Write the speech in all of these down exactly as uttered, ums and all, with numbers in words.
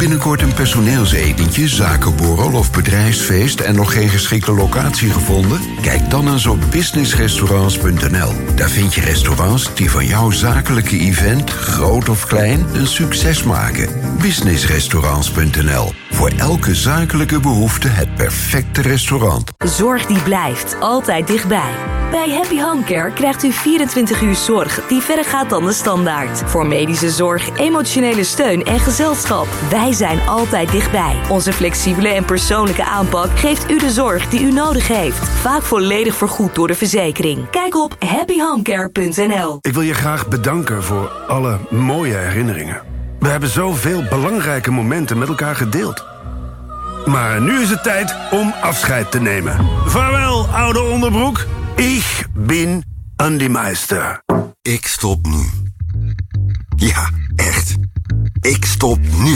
binnenkort een personeelsetentje, zakenborrel of bedrijfsfeest en nog geen geschikte locatie gevonden? Kijk dan eens op business restaurants punt n l. Daar vind je restaurants die van jouw zakelijke event, groot of klein, een succes maken. business restaurants punt n l. Voor elke zakelijke behoefte het perfecte restaurant. Zorg die blijft altijd dichtbij. Bij Happy Home Care krijgt u vierentwintig uur zorg die verder gaat dan de standaard. Voor medische zorg, emotionele steun en gezelschap. Wij zijn altijd dichtbij. Onze flexibele en persoonlijke aanpak geeft u de zorg die u nodig heeft. Vaak volledig vergoed door de verzekering. Kijk op happy home care punt n l. Ik wil je graag bedanken voor alle mooie herinneringen. We hebben zoveel belangrijke momenten met elkaar gedeeld. Maar nu is het tijd om afscheid te nemen. Vaarwel, oude onderbroek. Ik ben Andy Meister. Ik stop nu. Ja, echt. Ik stop nu.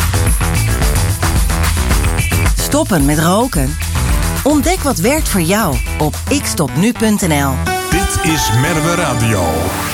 Stoppen met roken? Ontdek wat werkt voor jou op ik stop nu punt n l. Dit is Merwe Radio.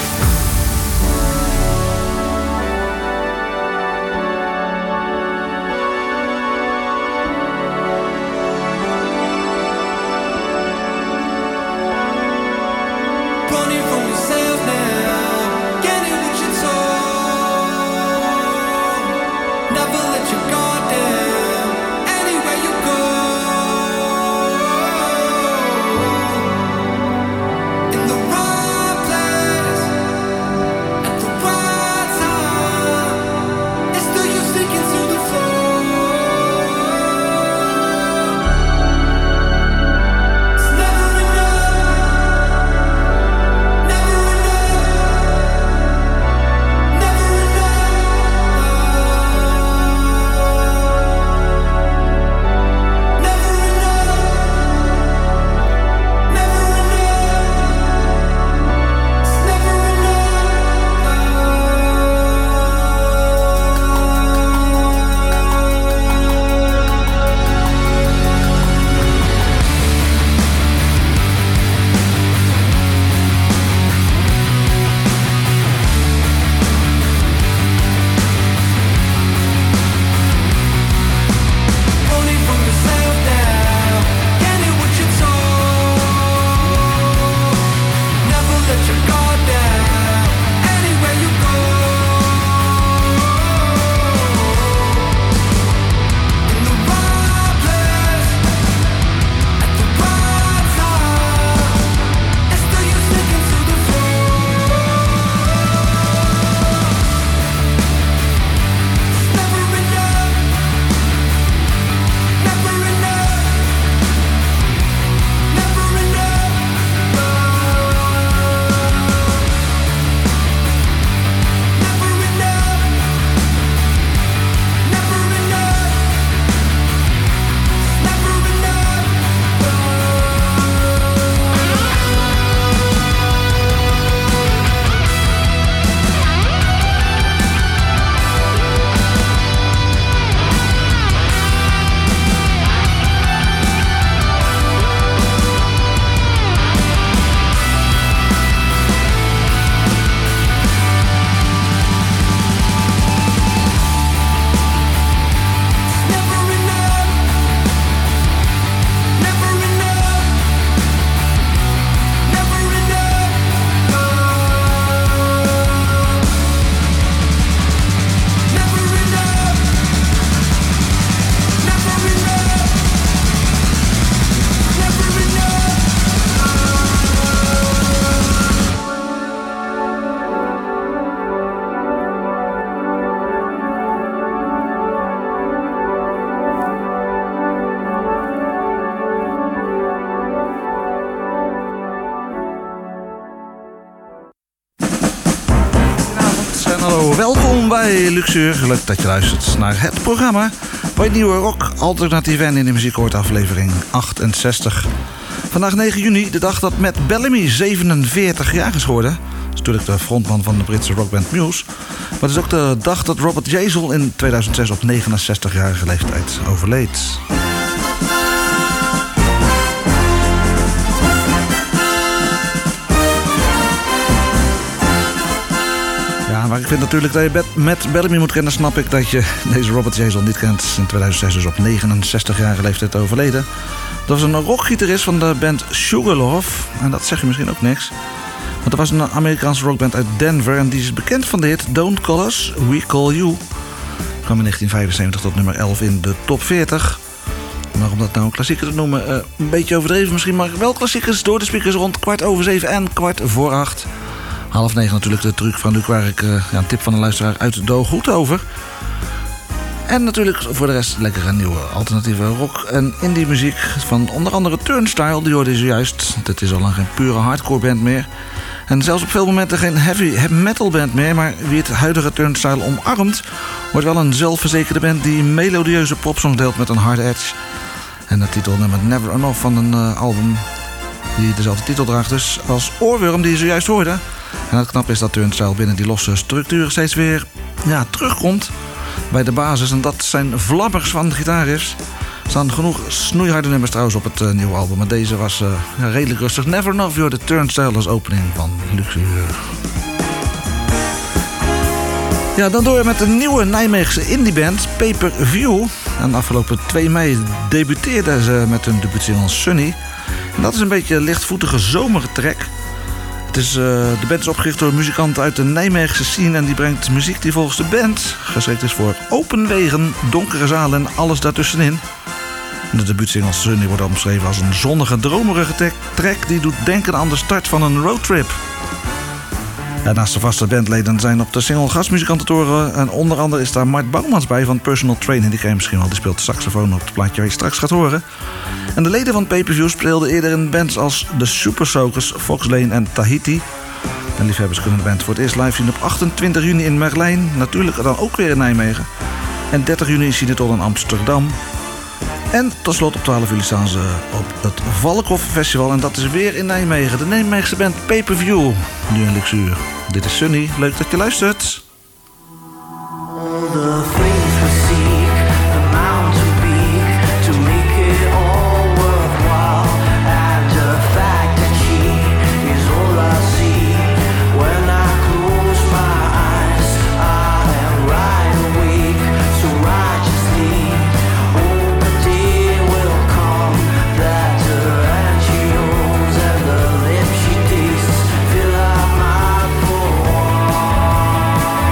Welkom bij Luxuur. Leuk dat je luistert naar het programma waar je nieuwe rock, alternatieve en in de muziek hoort, aflevering achtenzestig. Vandaag negen juni, de dag dat Matt Bellamy zevenenveertig jaar is geworden. Dat is natuurlijk de frontman van de Britse rockband Muse. Maar het is ook de dag dat Robert Jezel in tweeduizend zes op negenenzestigjarige leeftijd overleed. maar ik vind natuurlijk dat je Matt Bellamy moet kennen, snap ik dat je deze Robert Jason niet kent. In tweeduizend zes dus op negenenzestigjarige leeftijd overleden. Dat was een rockgitarist van de band Sugarloaf. En dat zeg je misschien ook niks. Want er was een Amerikaanse rockband uit Denver en die is bekend van de hit Don't Call Us, We Call You. Kwam in negentien vijfenzeventig tot nummer elf in de top veertig. Maar om dat nou een klassieker te noemen, uh, een beetje overdreven misschien, maar wel klassiekers door de speakers rond kwart over zeven en kwart voor acht. Half negen natuurlijk de truc van Luc, waar ik uh, ja, een tip van een luisteraar uit de goed over. En natuurlijk voor de rest lekkere nieuwe alternatieve rock en indie muziek van onder andere Turnstile, die hoorde je zojuist. Dit is al lang geen pure hardcore band meer. En zelfs op veel momenten geen heavy metal band meer, maar wie het huidige Turnstile omarmt, wordt wel een zelfverzekerde band die melodieuze popsongs deelt met een harde edge. En het titelnummer Never Enough van een uh, album die dezelfde titel draagt dus als Oorworm die je zojuist hoorde. En het knap is dat Turnstile binnen die losse structuren steeds weer ja, terugkomt bij de basis. En dat zijn vlabbers van de gitaarriffs. Er staan genoeg snoeiharde nummers trouwens op het uh, nieuwe album. Maar deze was uh, ja, redelijk rustig. Never Enough, joh, de Turnstile als opening van Luxuur. Ja, dan door met een nieuwe Nijmeegse indieband, Paper View. En afgelopen twee mei debuteerden ze met hun debuutsingle Sunny. En dat is een beetje een lichtvoetige zomertrek. Het is, uh, de band is opgericht door muzikanten uit de Nijmeegse scene en die brengt muziek die volgens de band geschikt is voor open wegen, donkere zalen en alles daartussenin. De debuutsingle Sunny wordt omschreven als een zonnige, dromerige track die doet denken aan de start van een roadtrip. Ja, naast de vaste bandleden zijn op de single gastmuzikanten te horen. En onder andere is daar Mart Bouwmans bij van Personal Trainer. Die ken je misschien wel, die speelt saxofoon op het plaatje waar je straks gaat horen. En de leden van Pay-Per-View speelden eerder in bands als de Super Soakers, Fox Lane en Tahiti. En liefhebbers kunnen de band voor het eerst live zien op achtentwintig juni in Merlijn. Natuurlijk dan ook weer in Nijmegen. En dertig juni zien het al in Amsterdam. En tot slot op twaalf juli staan ze op het Valkhof Festival. En dat is weer in Nijmegen. De Nijmeegse band Pay-Per-View. Nu in Luxuur. Dit is Sunny. Leuk dat je luistert. Fill up my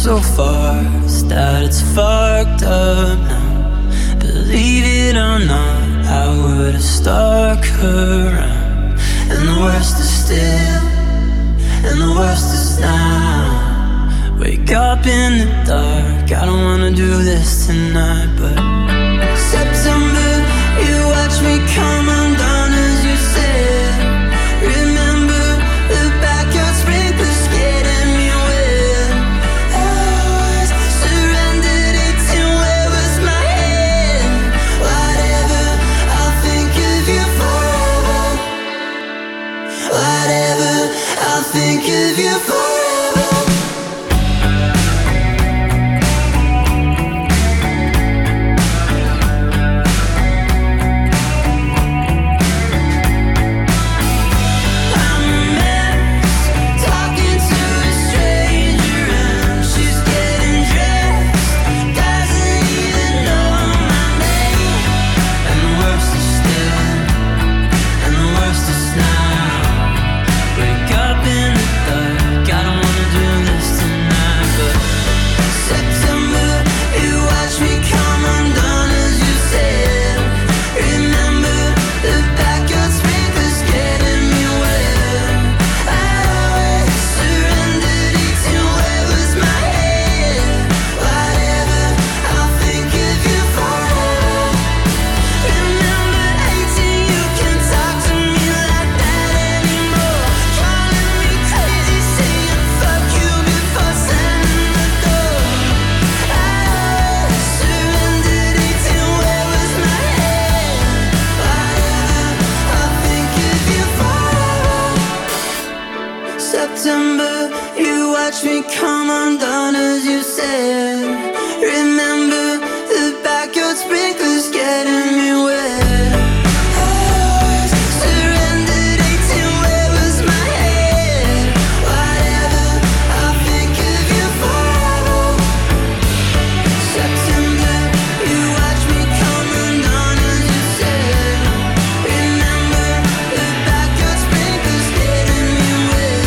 so fast that it's fucked up now. Believe it or not, I would've stuck around. And the worst is still, and the worst is now. Wake up in the dark, I don't wanna do this tonight, but September, you watch me come undone as you said. Remember the backyard sprinklers getting me wet. I was surrendered, eighteen, where was my head? Whatever, I'll think of you forever. Whatever, I'll think of you forever. September, you watch me come undone as you said. Remember the backyard sprinklers getting me wet. I was surrendered, eighteen, where was my head? Whatever, I'll think of you forever. September, you watch me come undone as you said. Remember the backyard sprinklers getting me wet.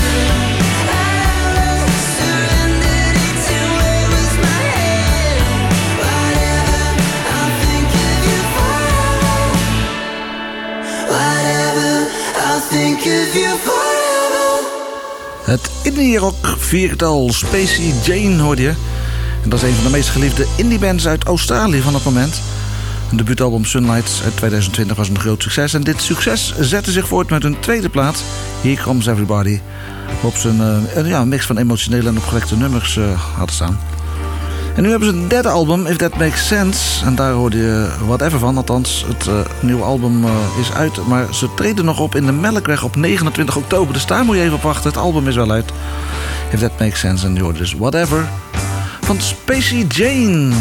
Het indie rock viertal Spacey Jane hoorde je. En dat is een van de meest geliefde indie bands uit Australië van het moment. Hun debuutalbum Sunlights uit tweeduizend twintig was een groot succes. En dit succes zette zich voort met hun tweede plaat, Here Comes Everybody. Waarop ze een, uh, ja, een mix van emotionele en opgewekte nummers uh, hadden staan. En nu hebben ze een derde album, If That Makes Sense. En daar hoorde je whatever van. Althans, het uh, nieuwe album uh, is uit. Maar ze treden nog op in de Melkweg op negenentwintig oktober. Dus daar moet je even op wachten. Het album is wel uit. If That Makes Sense. En nu hoorde dus Whatever van Spacey Jane.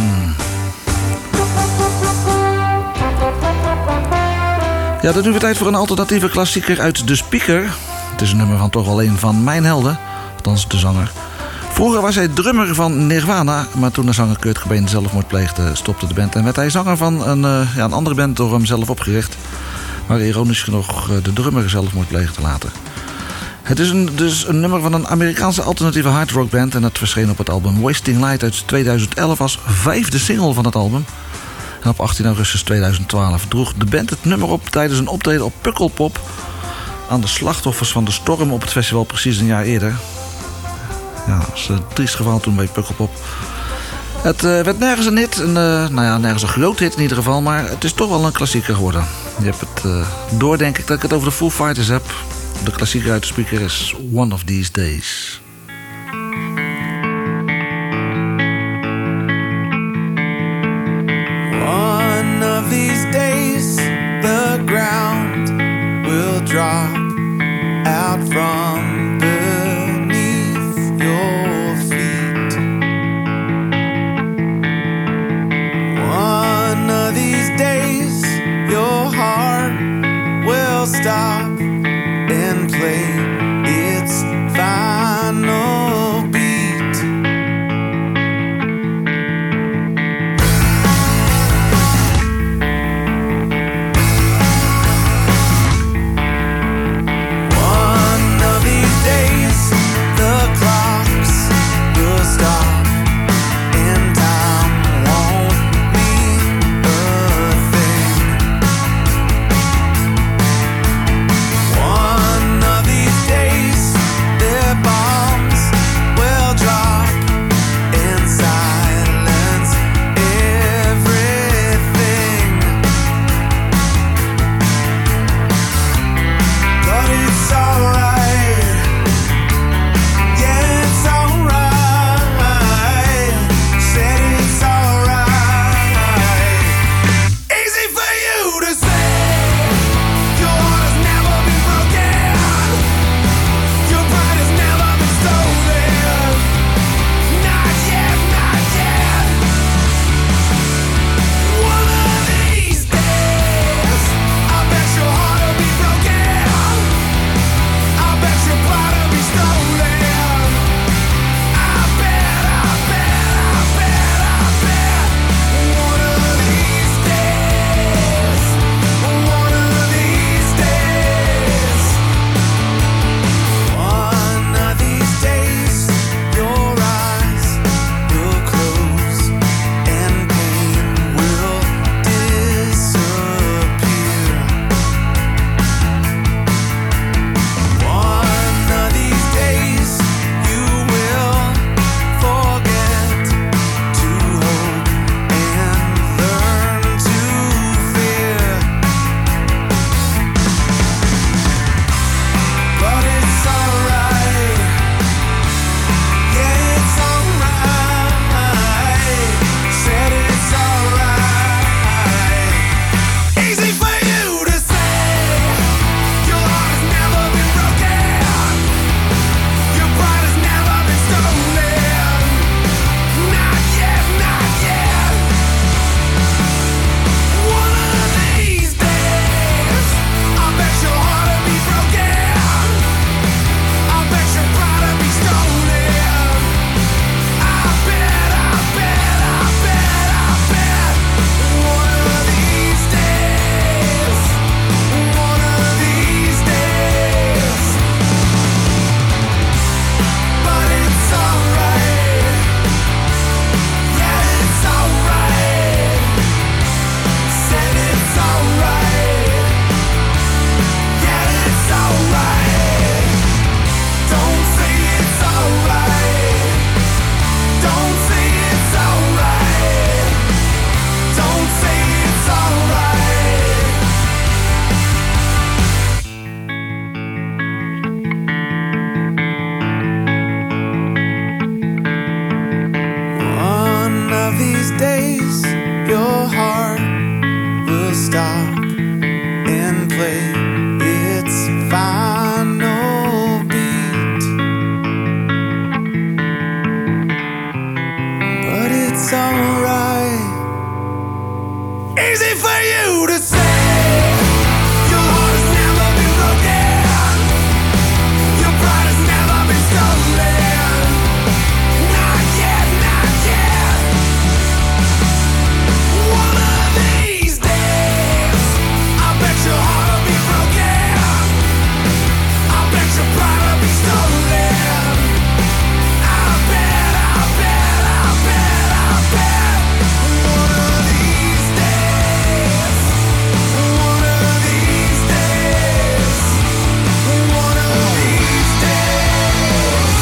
Ja, dat is nu weer tijd voor een alternatieve klassieker uit De Speaker. Het is een nummer van toch wel een van mijn helden. Althans, de zanger. Vroeger was hij drummer van Nirvana, maar toen de zanger Kurt Cobain zelfmoord pleegde, stopte de band. En werd hij zanger van een, uh, ja, een andere band door hem zelf opgericht, maar ironisch genoeg uh, de drummer zelfmoord pleegde later. Het is een, dus een nummer van een Amerikaanse alternatieve hardrockband en het verscheen op het album Wasting Light uit tweeduizend elf als vijfde single van het album. En op achttien augustus tweeduizend twaalf droeg de band het nummer op tijdens een optreden op Pukkelpop aan de slachtoffers van de storm op het festival precies een jaar eerder. Ja, dat was een triest geval toen bij Pukkelpop. Het uh, werd nergens een hit. En, uh, nou ja, nergens een groot hit in ieder geval. Maar het is toch wel een klassieker geworden. Je hebt het uh, door, denk ik, dat ik het over de Foo Fighters heb. De klassieker uit de speaker is One of These Days. One of these days the ground will drop out from your feet. One of these days your heart will stop and play its final easy for you to say. Your heart has never been broken. Your pride has never been stolen. Not yet, not yet. One of these days, I bet your heart will be broken. I bet your pride will be stolen. I bet, I bet, I bet, I bet. One of these days, one of these days, one of these days.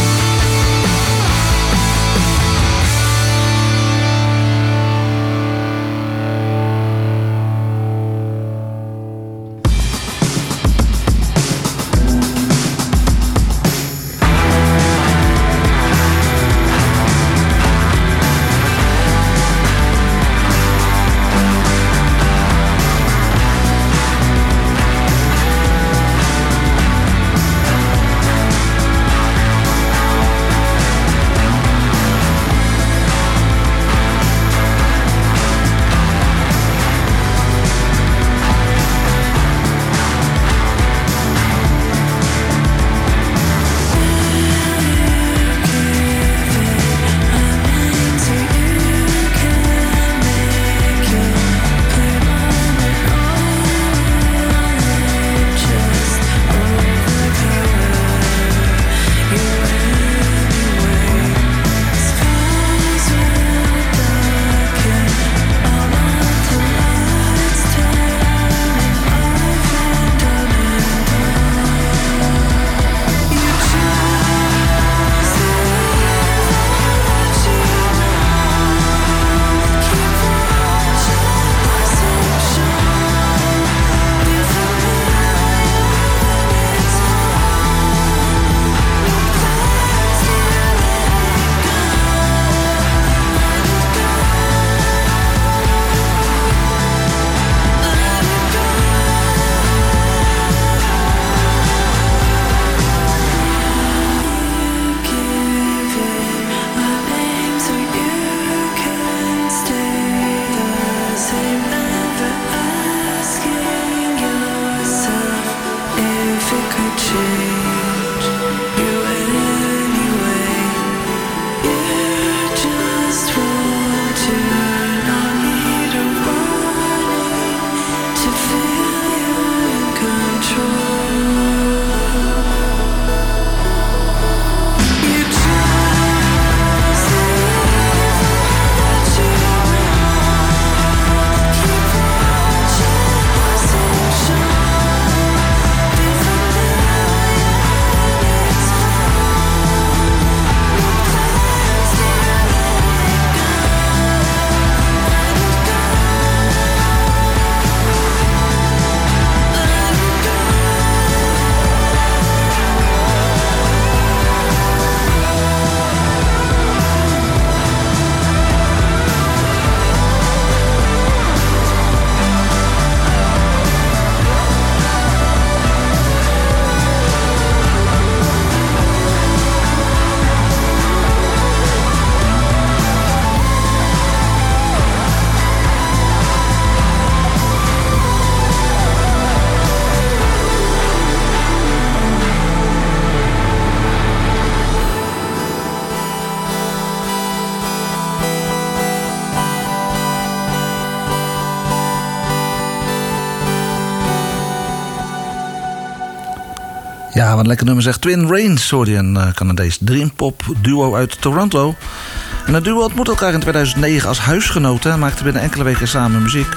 Ja, wat een lekker nummer zegt. Twin Rains, hoorde je, een uh, Canadees dreampop duo uit Toronto. En het duo ontmoette elkaar in tweeduizend negen als huisgenoten en maakte binnen enkele weken samen muziek.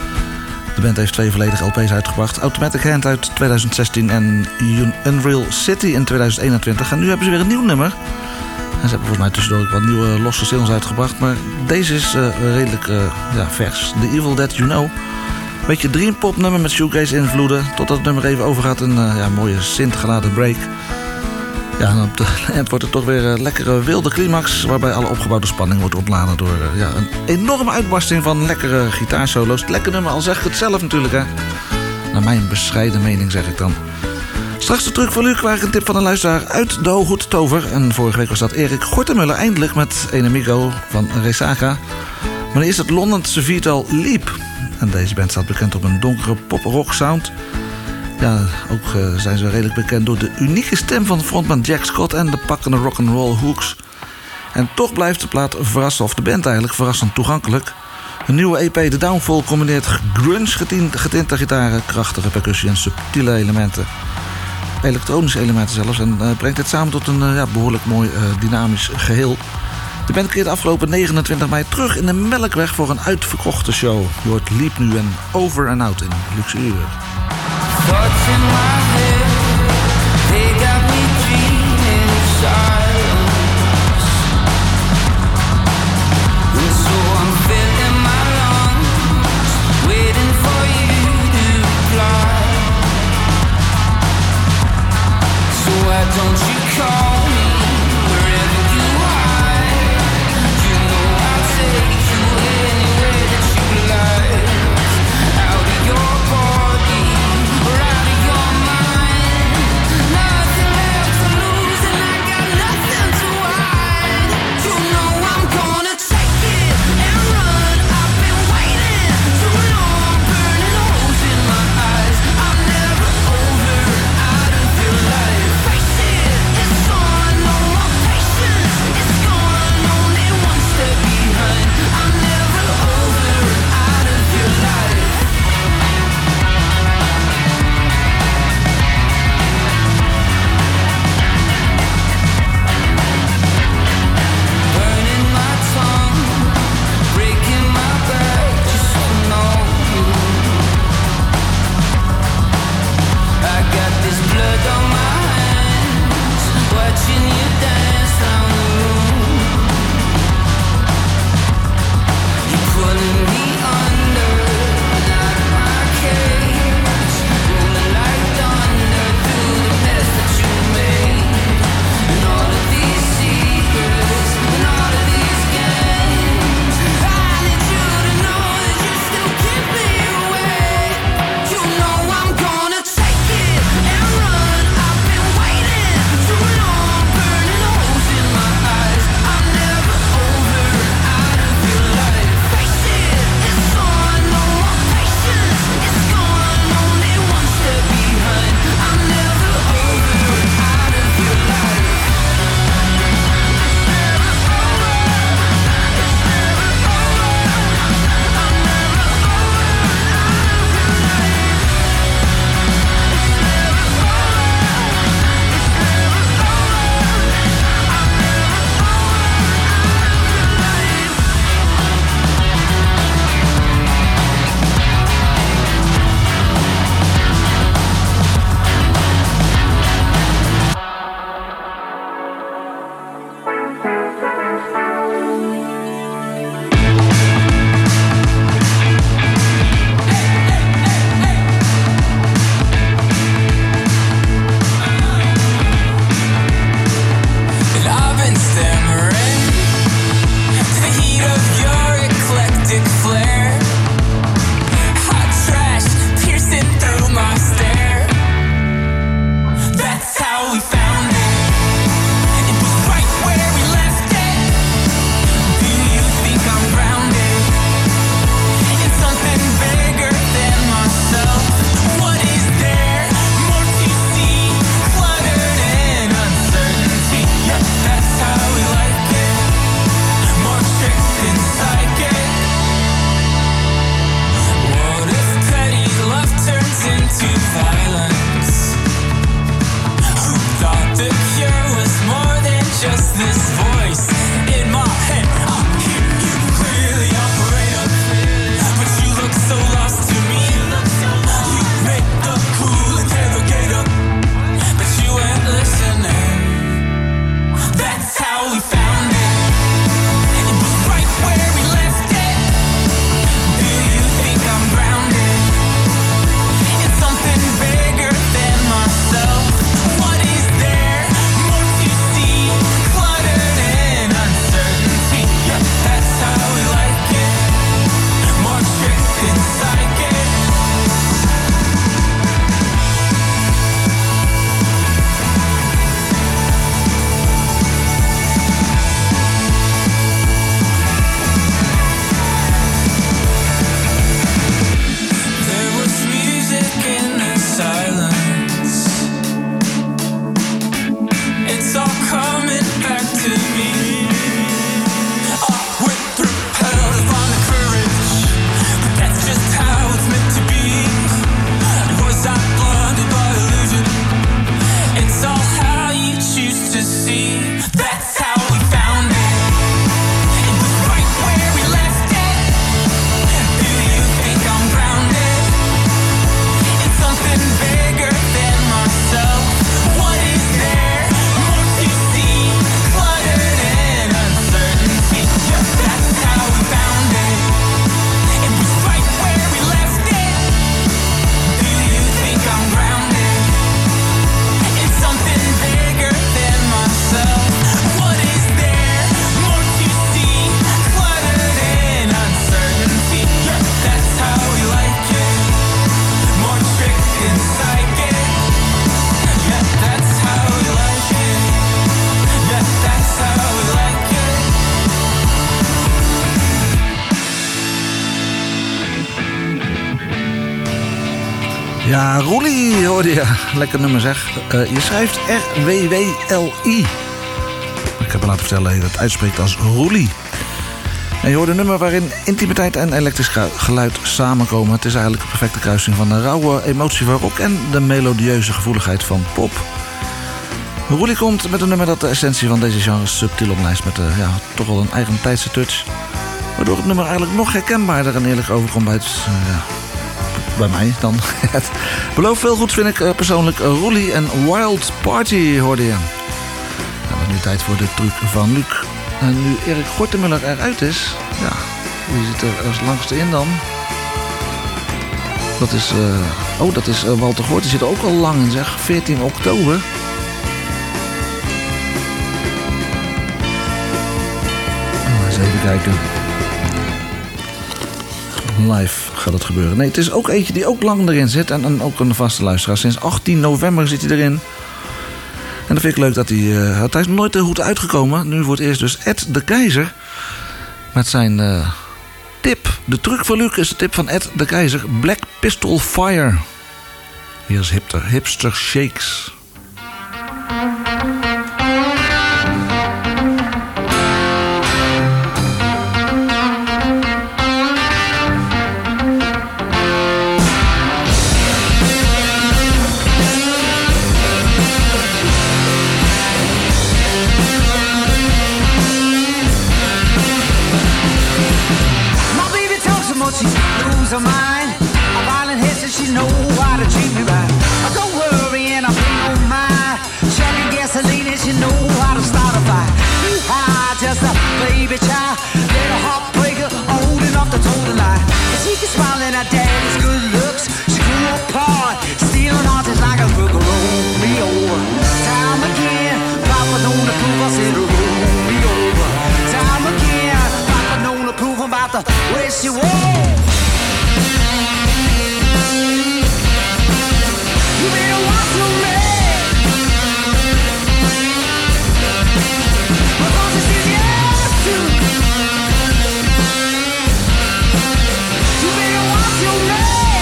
De band heeft twee volledige L P's uitgebracht. Automatic Hand uit tweeduizend zestien en Unreal City in tweeduizend eenentwintig. En nu hebben ze weer een nieuw nummer. En ze hebben volgens mij tussendoor ook wat nieuwe losse singles uitgebracht. Maar deze is uh, redelijk uh, ja, vers. The Evil That You Know. Beetje dreampop nummer met shoegaze invloeden. Totdat het nummer even overgaat een uh, ja, mooie synth geladen break. Ja, en op het eind wordt het toch weer een lekkere wilde climax, waarbij alle opgebouwde spanning wordt ontladen door uh, ja, een enorme uitbarsting van lekkere gitaarsolo's. Lekker nummer, al zeg ik het zelf natuurlijk, hè. Naar mijn bescheiden mening zeg ik dan. Straks de truc voor Luc, waar ik een tip van een luisteraar uit de Hooghoed Tover. En vorige week was dat Erik Gortemuller, eindelijk met Enemigo van Resaca. Maar eerst het Londense viertal Leap. En deze band staat bekend op een donkere pop-rock sound. Ja, ook uh, zijn ze redelijk bekend door de unieke stem van frontman Jack Scott en de pakkende rock'n'roll hooks. En toch blijft de plaat verrassen, of de band eigenlijk verrassend toegankelijk. Een nieuwe E P, The Downfall, combineert grunge getinte gitaren, krachtige percussie en subtiele elementen. Elektronische elementen zelfs. En uh, brengt dit samen tot een uh, ja, behoorlijk mooi uh, dynamisch geheel. De band keert afgelopen negenentwintig mei terug in de Melkweg voor een uitverkochte show. Je hoort Leap nu en Over and Out in Luxe Uur. Thoughts in my head, they got me dreaming of silence. And so I'm filling my lungs, waiting for you to reply. So why don't you call me wherever you are? You know I'll take you anywhere that you like. Out of your body, out of your mind. Ja, Roelie hoorde je. Lekker nummer zeg. Uh, je schrijft R W W L I. Ik heb me laten vertellen dat je dat uitspreekt als Roelie. En je hoort een nummer waarin intimiteit en elektrisch geluid samenkomen. Het is eigenlijk een perfecte kruising van de rauwe emotie van rock en de melodieuze gevoeligheid van pop. Roelie komt met een nummer dat de essentie van deze genre subtiel omlijst met uh, ja, toch wel een eigen tijdse touch. Waardoor het nummer eigenlijk nog herkenbaarder en eerlijk overkomt bij, het, uh, ja, bij mij dan. Het belooft veel goeds, vind ik uh, persoonlijk. Uh, Roelie en Wild Party hoorde je. Nou, dan nu tijd voor de truc van Luc. En nu Erik Gortemuller eruit is, ja, wie zit er als langste in dan? Dat is, uh, oh, dat is uh, Walter Gort, die zit er ook al lang in zeg, veertien oktober. Eens even kijken. Live gaat het gebeuren. Nee, het is ook eentje die ook lang erin zit en, en ook een vaste luisteraar. Sinds achttien november zit hij erin. En dat vind ik leuk dat hij... Uh, hij is nooit de hoed uitgekomen. Nu wordt eerst dus Ed de Keizer. Met zijn uh, tip. De truc van Luc is de tip van Ed de Keizer. Black Pistol Fire. Hier is hipster, hipster Shakes. Of mine, a violent hit so she know how to treat me right. I don't worry and I pay no mind. Shelling gasoline and she know how to start a fire. Too high, just a baby child, little heartbreaker, old enough to toe the line. And she can smile at her daddy's good looks. She grew apart, stealing hearts just like a crook. Roll me over, time again. Papa don't approve, I said roll me over. Time again, Papa don't approve about the way she walks. You better walk through me. My boss says yes to. You better walk through me.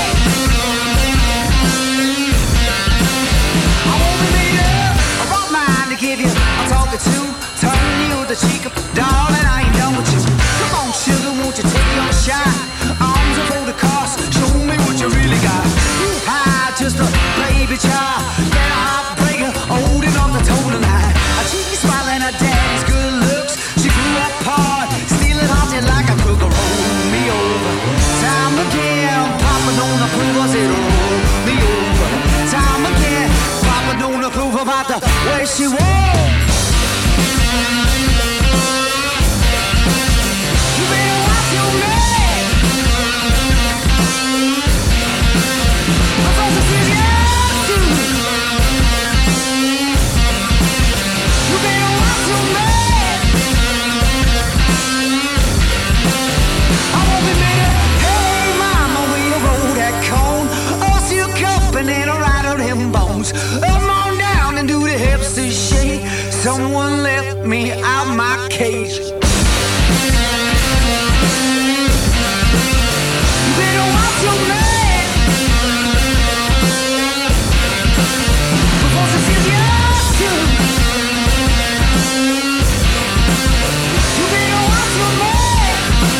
I won't be made up. I brought mine to give you. I'm talking to, turn you the cheek up, darling. I ain't done with you. Come on, sugar, won't you take your shot? Arms are for the cost. Show me what you really got. You high, just a baby child, then a heartbreaker, old enough to toe the line. A cheeky smile and her daddy's good looks. She grew apart, stealing hearts just like a crook. Roll me over, time again. Papa don't approve, I said roll me over. Time again, Papa don't approve about the way she walks. You better watch your man. My father says yes to. You better watch your man. I won't be made up. Hey mama, will you roll that cone? Or silk up and then a ride of them bones. Come on down and do the hipster shake. Someone left me out my cage. You better watch your man. Before she says yes to. You better watch your man.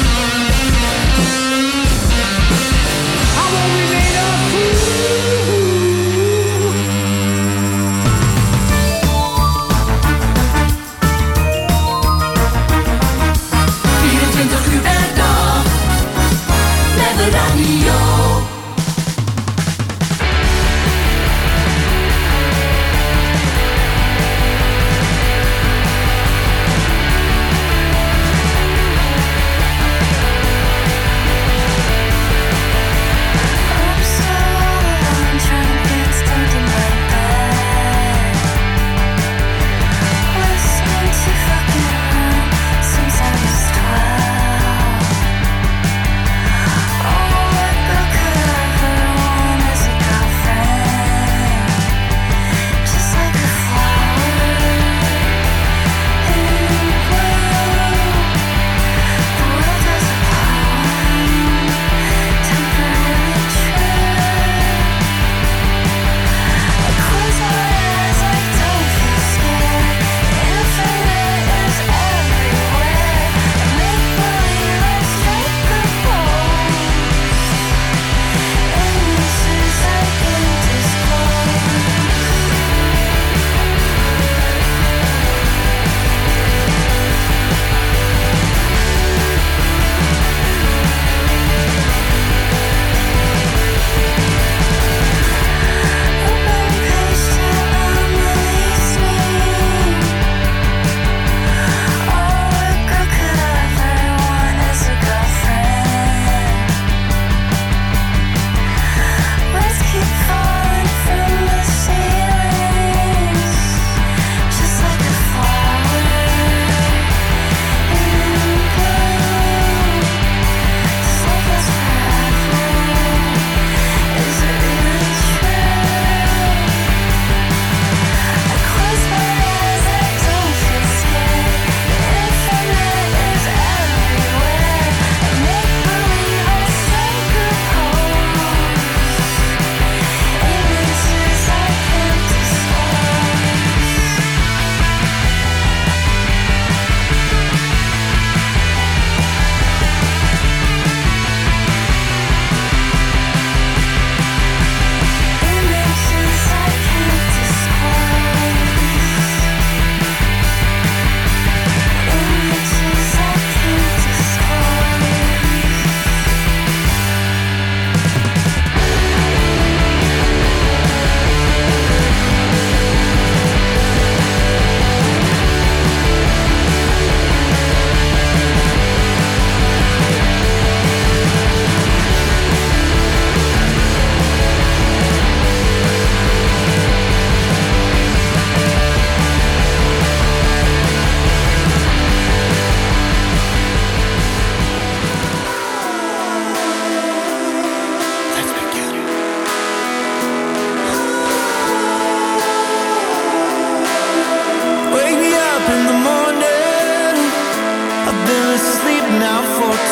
I won't be made a fool. vierentwintig uur per dag met de radio. Since I was twelve, oh, what book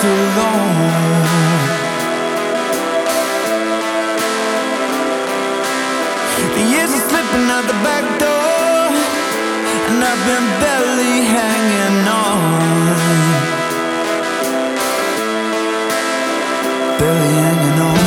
too long. The years are slipping out the back door, and I've been barely hanging on. Barely hanging on.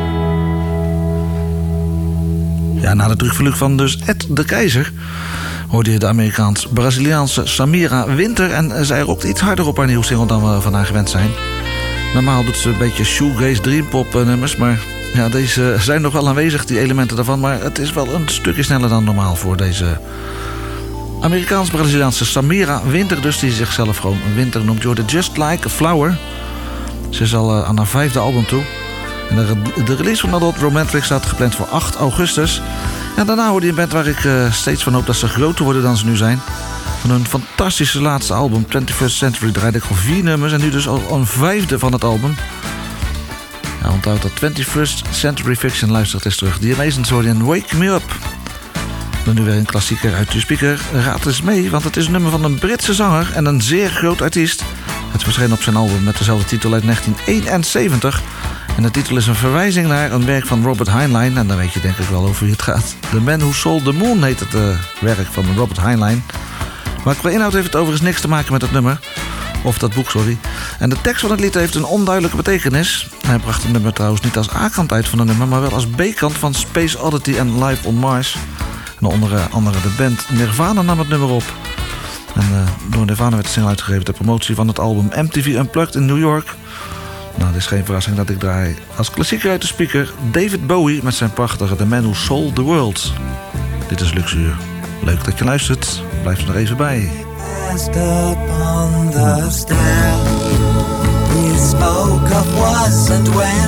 Na de terugvlucht van dus Ed de Keizer hoorde je de Amerikaans-Braziliaanse Samira Winter. En zij rokt iets harder op haar nieuwe single dan we van haar gewend zijn. Normaal doet ze een beetje shoegaze, dreampop nummers. Maar ja, deze zijn nog wel aanwezig, die elementen daarvan. Maar het is wel een stukje sneller dan normaal voor deze Amerikaans-Braziliaanse Samira Winter. Dus die zichzelf gewoon Winter noemt. Je hoorde Just Like a Flower. Ze is al uh, aan haar vijfde album toe. En de, de release van Adult Romantic staat gepland voor acht augustus. En daarna hoorde je een band waar ik uh, steeds van hoop dat ze groter worden dan ze nu zijn. Van hun fantastische laatste album, twenty-first Century, draaide ik al vier nummers. En nu dus al een vijfde van het album. Ja, onthoud dat twenty-first Century Fiction luistert eens terug. The Amazing Story en Wake Me Up. Dan nu weer een klassieker uit je speaker. Raad eens mee, want het is een nummer van een Britse zanger en een zeer groot artiest. Het verscheen op zijn album met dezelfde titel uit negentien eenenzeventig. En de titel is een verwijzing naar een werk van Robert Heinlein. En dan weet je denk ik wel over wie het gaat. The Man Who Sold the Moon heet het uh, werk van Robert Heinlein. Maar qua inhoud heeft het overigens niks te maken met het nummer. Of dat boek, sorry. En de tekst van het lied heeft een onduidelijke betekenis. Hij bracht het nummer trouwens niet als A-kant uit van het nummer, maar wel als B-kant van Space Oddity en Live on Mars. En onder andere de band Nirvana nam het nummer op. En uh, door Nirvana werd de single uitgegeven ter promotie van het album M T V Unplugged in New York. Nou, het is geen verrassing dat ik draai als klassieker uit de speaker David Bowie met zijn prachtige The Man Who Sold the World. Dit is Luxuur. Leuk dat je luistert. Blijf er nog even bij. We spoke of was and when,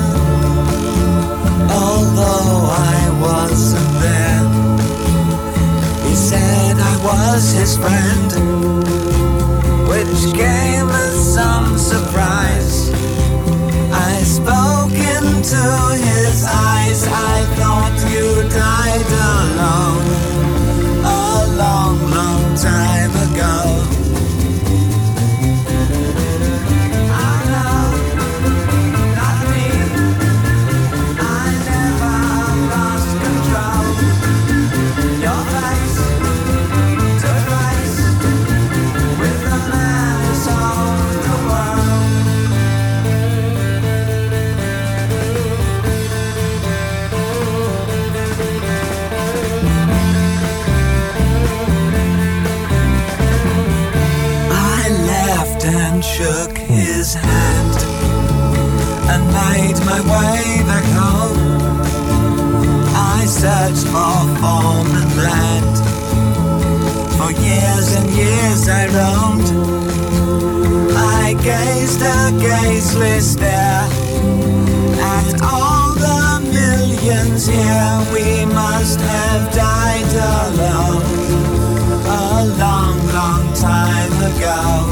although I wasn't there. He said I was his friend, which came as some surprise. I spoke into his eyes. I thought you died alone a long, long time ago. And shook his hand and made my way back home. I searched for form and land. For years and years I roamed. I gazed a gazeless stare at all the millions here. We must have died alone a long, long time ago.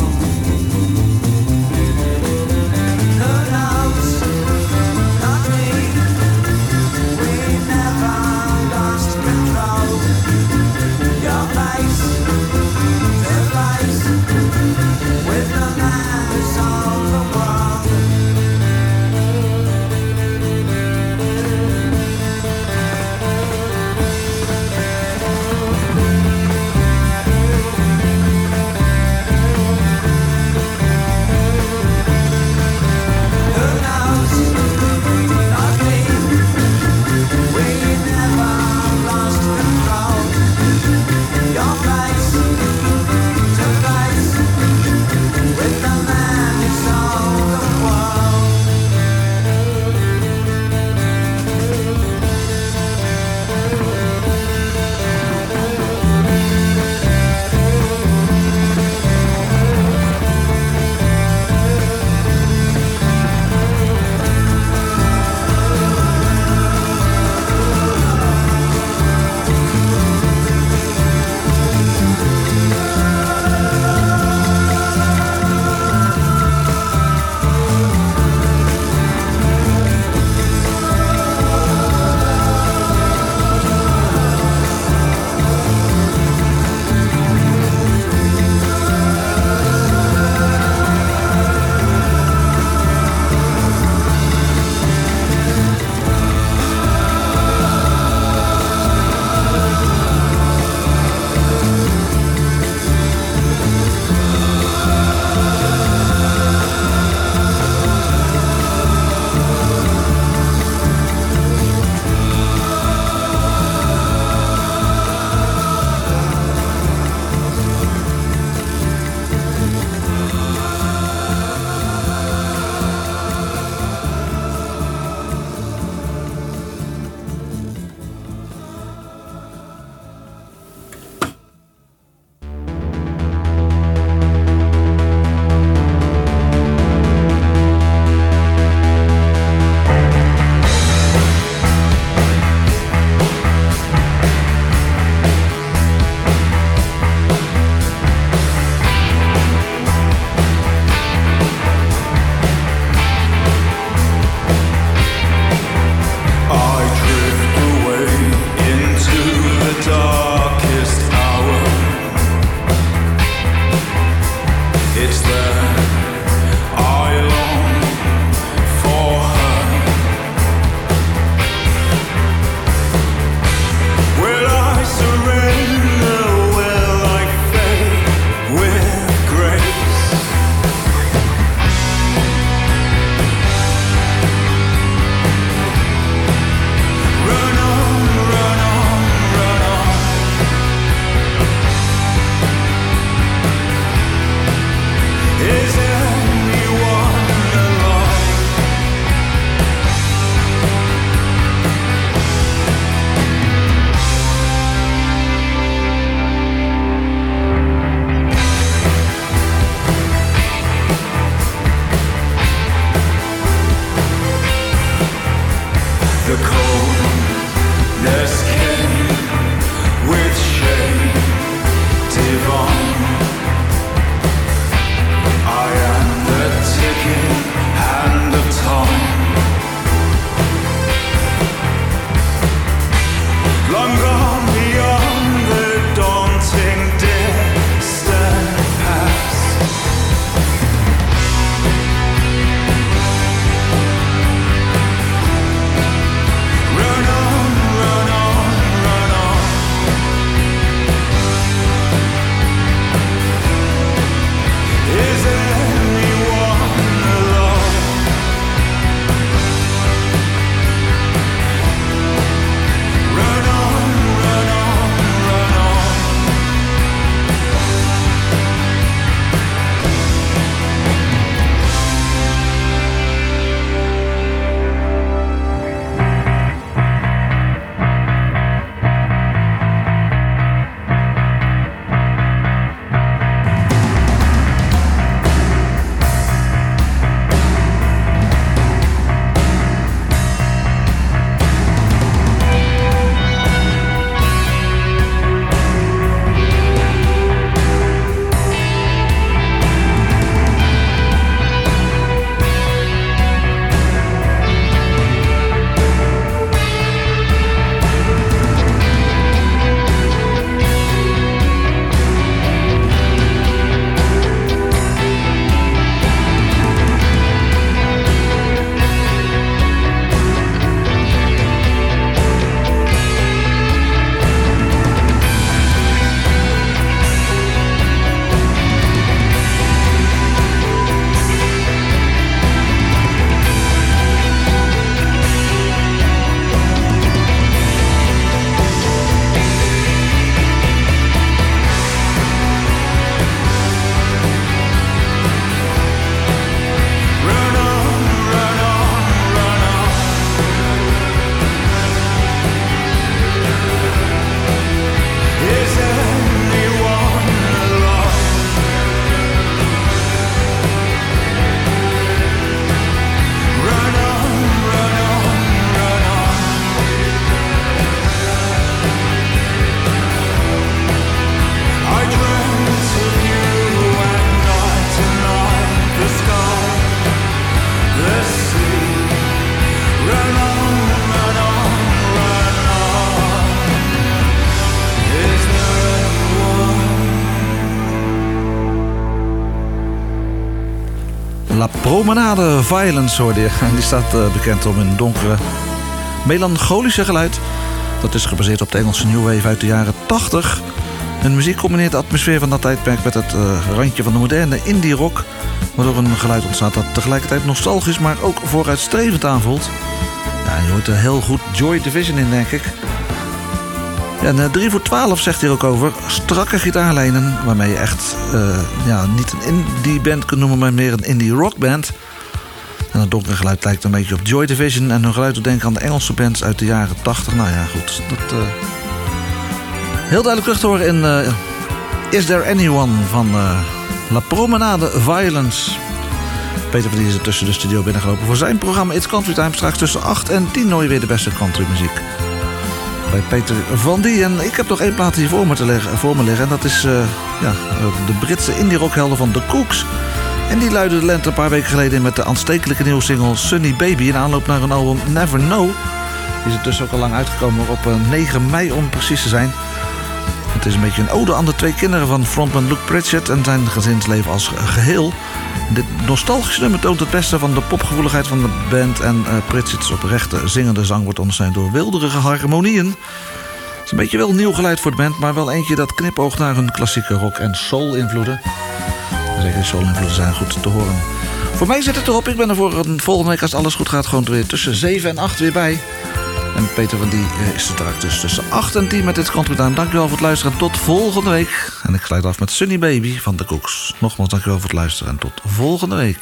La Promenade Violence hoorde je. Die staat uh, bekend om een donkere, melancholische geluid. Dat is gebaseerd op de Engelse New Wave uit de jaren tachtig. Hun muziek combineert de atmosfeer van dat tijdperk met het uh, randje van de moderne indie rock, waardoor een geluid ontstaat dat tegelijkertijd nostalgisch, maar ook vooruitstrevend aanvoelt. Ja, je hoort er heel goed Joy Division in, denk ik. Ja, en drie voor twaalf zegt hier ook over. Strakke gitaarlijnen, waarmee je echt uh, ja, niet een indie band kunt noemen, maar meer een indie rockband. En het donkere geluid lijkt een beetje op Joy Division en hun geluid doet denken aan de Engelse bands uit de jaren tachtig. Nou ja, goed. Dat, uh, heel duidelijk terug te horen in uh, Is There Anyone van uh, La Promenade Violence. Peter van die is er tussen de studio binnengelopen voor zijn programma It's Country Time. Straks tussen acht en tien hoor je weer de beste countrymuziek bij Peter van die. En ik heb nog één plaat hier voor me, te leggen, voor me liggen. En dat is uh, ja, de Britse indie rockhelden van The Cooks. En die luidde de lente een paar weken geleden in met de aanstekelijke nieuwe single Sunny Baby in aanloop naar een album Never Know. Die is er dus ook al lang uitgekomen op negen mei om precies te zijn. Het is een beetje een ode aan de twee kinderen van frontman Luke Pritchett en zijn gezinsleven als geheel. Dit nostalgische nummer toont het beste van de popgevoeligheid van de band en uh, Pritchett's oprechte zingende zang wordt ondersteund door wilderige harmonieën. Het is een beetje wel nieuw geluid voor de band, maar wel eentje dat knipoogt naar hun klassieke rock- en soul-invloeden. Zeker die soul-invloeden zijn goed te horen. Voor mij zit het erop. Ik ben er voor een volgende week, als alles goed gaat, gewoon weer tussen zeven en acht weer bij. En Peter van die is er straks dus tussen acht en tien met dit Country Time. Dankjewel voor het luisteren en tot volgende week. En ik sluit af met Sunny Baby van The Cooks. Nogmaals dankjewel voor het luisteren en tot volgende week.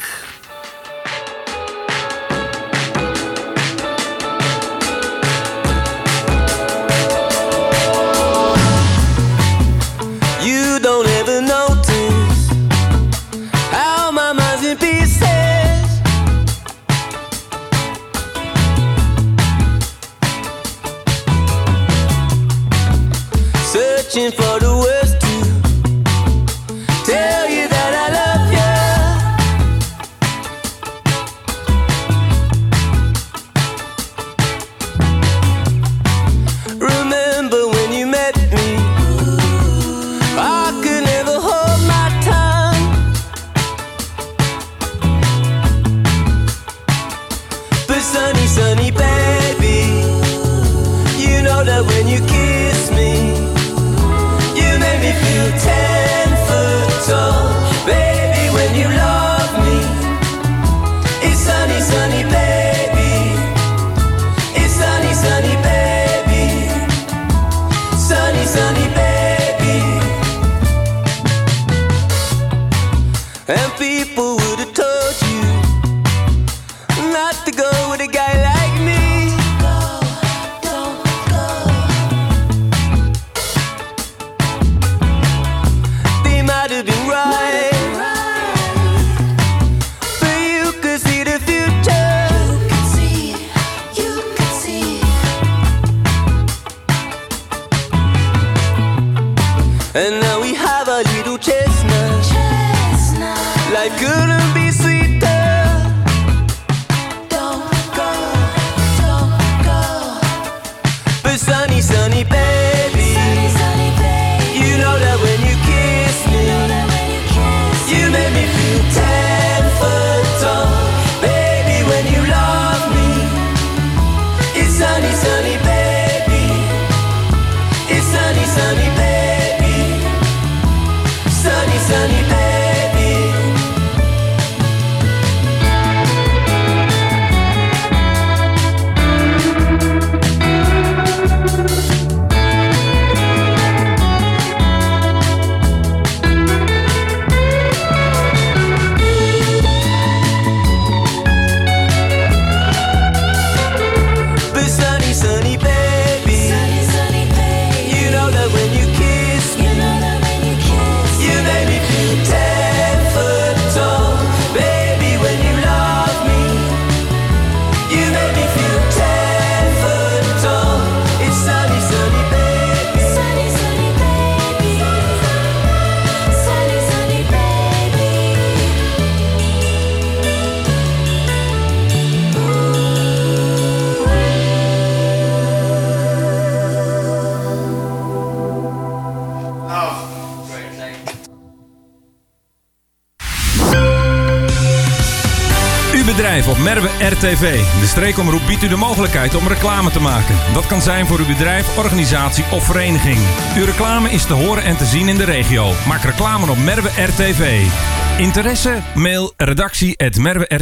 You don't ever notice how my mind's in pieces. Searching for the words to tell you that I love you. Remember when you met me, I could never hold my tongue. But sunny, sunny baby, you know that when you kiss me, you make me feel ten foot tall. Baby, when you love me, it's sunny, sunny baby. It's sunny, sunny baby. Sunny, sunny baby. And people would have told you not to go with a guy like me. Go, don't go. They might have been right, but you could see the future. You could see, you could see. And now we have a little chestnut. Chestnut. Life couldn't be sweeter. Don't go, don't go. But sunny, sunny baby, sunny, sunny baby, you know that when you kiss me, you, know when you, kiss you make me feel ten foot tall. Baby, when you love me, it's sunny, sunny baby. It's sunny, sunny baby. Sunny, sunny baby. uw bedrijf op Merwe R T V. De streekomroep biedt u de mogelijkheid om reclame te maken. Dat kan zijn voor uw bedrijf, organisatie of vereniging. Uw reclame is te horen en te zien in de regio. Maak reclame op Merwe R T V. Interesse? Mail redactie at merwe r t v punt n l.